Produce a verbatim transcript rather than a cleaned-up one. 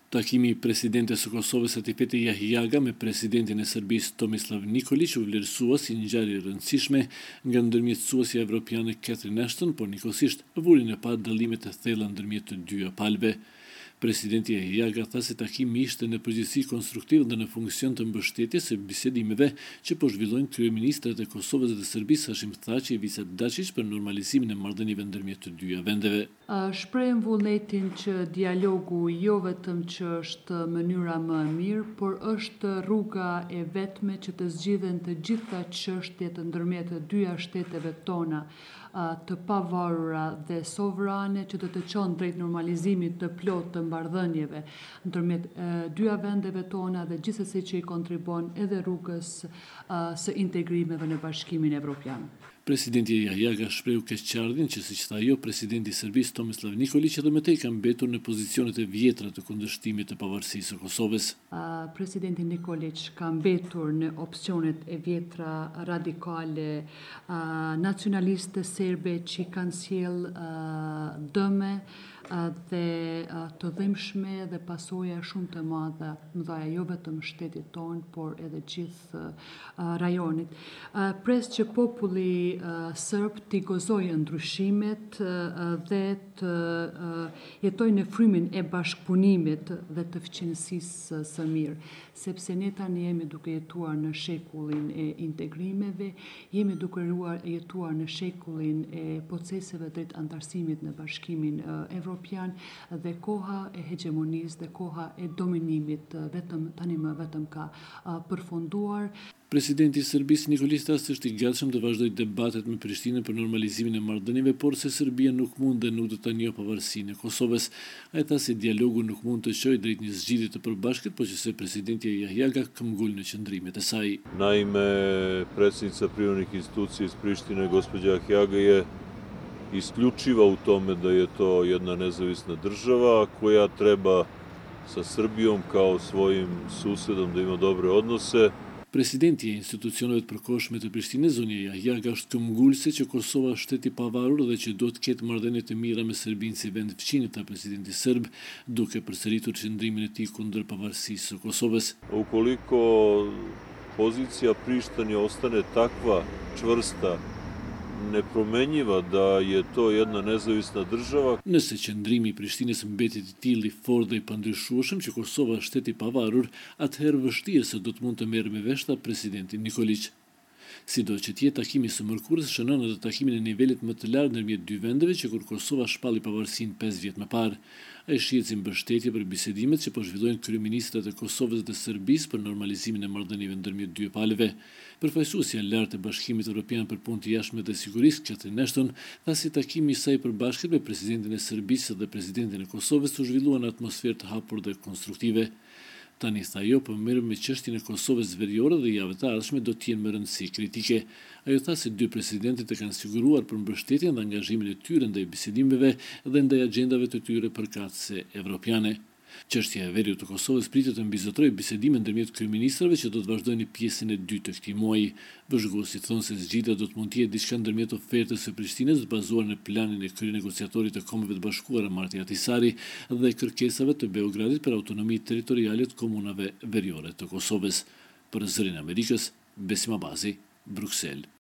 Takimi i presidentes së Kosovës Atifete Jahjaga me presidentin e Serbisë Tomislav Nikolić u vlerësua si një ngjarje e rëndësishme nga ndërmjetësuesja evropiane Catherine Ashton, por njëkohësisht vulin e pa dallimet e thella ndërmjet të dyja palëve. Presidenti Jahjaga tha se takimi ishte në përgjithësi konstruktiv dhe në funksion të mbështetjes së bisedimeve që po zhvillojnë kryeministrat e Kosovës dhe Serbisë Hashim Thaçi e Ivica Dačić për normalizimin e marrëdhënieve ndërmjet të dyja vendeve. Shprehem vullnetin që dialogu jo vetëm që është mënyra më e mirë, por është rruga e vetme që të zgjidhen të gjitha çështjet ndërmjet të dyja shteteve tona të pavarura dhe sovrane, që do të çon drejt normalizimit të plotë të marrëdhënieve ndërmjet dyja vendeve tona dhe gjithsesi që i kontribon edhe rrugës së integrimeve në Bashkimin Evropian. Presidenti Jahjaga shprehu keqardhjen që, siç tha ajo, presidenti i Serbisë Tomislav Nikolić edhe më tej ka mbetur në pozicionet e vjetra të kundërshtimit të pavarësisë së Kosovës. Uh, presidenti Nikolić ka mbetur në opsionet e vjetra radikale, uh, nacionaliste serbe që kanë sjell uh, dëme uh, dhe uh, të dhimbshme dhe pasoja shumë të madhe, mëdha jo vetëm shtetit tonë, por edhe gjithë uh, rajonit. Uh, pres që populli Uh, Sërb t'i gozojë ndryshimet uh, dhe të uh, jetojë në frymin e bashkëpunimit dhe të fqinësisë së mirë, sepse ne tani jemi duke jetuar në shekullin e integrimeve, jemi duke jetuar në shekullin e proceseve drejt antarësimit në Bashkimin uh, Evropian dhe koha e hegemonisë dhe koha e dominimit uh, vetëm tani më vetëm ka uh, përfunduar. Presidenti i Serbisë Nikolić Thaçi është i gatshëm të vazhdojë debatet me Prishtinën për normalizimin e marrëdhënieve, por se Serbia nuk mund dhe nuk do ta njohë pavarësinë e Kosovës. Ai tha se dialogu nuk mund të çojë drejt një zgjidhje të përbashkët, por që se presidenti Jahjaga këmbgul në qëndrimet e saj. Naime, predsjednica privremenih institucija iz Prištine, gospođa Jahjaga je isključiva u tome da je to jedna nezavisna država koja treba sa Srbijom kao svojim susedom da ima dobre odnose. Presidenti e institucioneve të përkohshme të Prishtinës, zonja Jahjaga, është këmbgulëse që Kosova është shtet i pavarur dhe që do të ketë marrëdhënie të mira me Serbinë si vend fqinjet të presidenti serb, duke përsëritur qëndrimin e tij kundër pavarësisë së Kosovës. Ukoliko pozicija Prištine ostane takva, čvrsta, nepromenjiva da je to jedna nezavisna država. Nëse qëndrimi i Prishtinës mbetet i tillë i fortë dhe i pandryshueshëm që Kosova është shtet i pavarur, atëherë vështirë se do të mund të merrë me vesh presidenti Nikolić. Sido që tjetë takimi së mërkurës shënon edhe takimin e nivelit më të lartë ndërmjet dy vendeve që kur Kosova shpalli pavarësinë pesë vjet më parë. Ai shihet si mbështetje për bisedimet që po zhvillojnë kryeministrat e Kosovës dhe Serbisë për normalizimin e marrëdhënieve ndërmjet dy palëve. Përfaqësuesja e lartë e Bashkimit Evropian për punë të jashtme dhe sigurisë, Catherine Ashton, tha se takimi i saj i përbashkët me presidentin e Serbisë dhe presidentin e Kosovës u zhvillua në atmosferë të hapur dhe konstruktive. Tani tha ajo, po merr me çështjen e Kosovës veriore dhe javët e ardhshme do të jenë më rëndësi kritike. Ajo tha se dy presidentët e kanë siguruar për mbështetjen dhe angazhimin e tyre ndaj bisedimeve dhe ndaj agjendave të tyre përkatëse evropiane. Çështja e veriut të Kosovës pritet të mbizotrojë bisedime ndërmjet kryeministrave që do të vazhdojnë në pjesën e dytë të këtij muaji. Bashkëgosit thonë se zgjidhja do të mund të jetë diçka ndërmjet ofertës së Prishtinës të bazuar në planin e kryenegociatorit të Kombeve të Bashkuara Marti Ahtisaari dhe kërkesave të Beogradit për autonomi territoriale të komunave veriore të Kosovës. Për Zërin e Amerikës, Besim Abazi, Bruksel.